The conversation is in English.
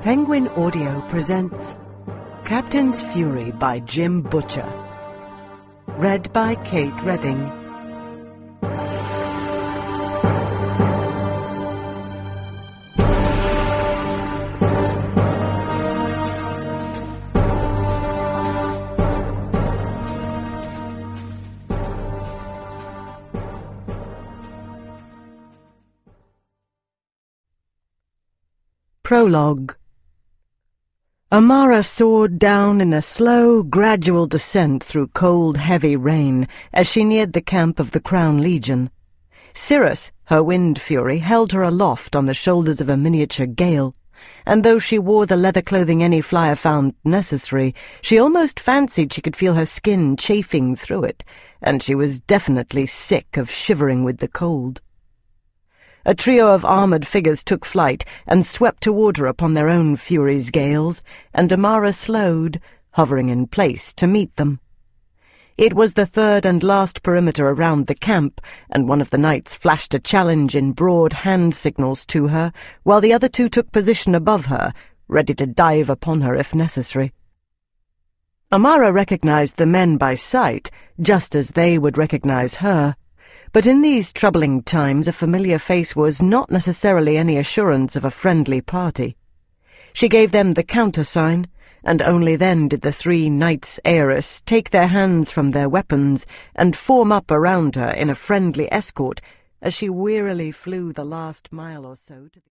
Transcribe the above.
Penguin Audio presents Captain's Fury by Jim Butcher. Read by Kate Redding. Prologue. Amara soared down in a slow, gradual descent through cold, heavy rain as she neared the camp of the Crown Legion. Cirrus, her wind fury, held her aloft on the shoulders of a miniature gale, and though she wore the leather clothing any flyer found necessary, she almost fancied she could feel her skin chafing through it, and she was definitely sick of shivering with the cold. A trio of armoured figures took flight and swept toward her upon their own fury's gales, and Amara slowed, hovering in place to meet them. It was the third and last perimeter around the camp, and one of the knights flashed a challenge in broad hand signals to her, while the other two took position above her, ready to dive upon her if necessary. Amara recognized the men by sight, just as they would recognize her. But in these troubling times a familiar face was not necessarily any assurance of a friendly party. She gave them the countersign, and only then did the three knights heiress take their hands from their weapons and form up around her in a friendly escort as she wearily flew the last mile or so to the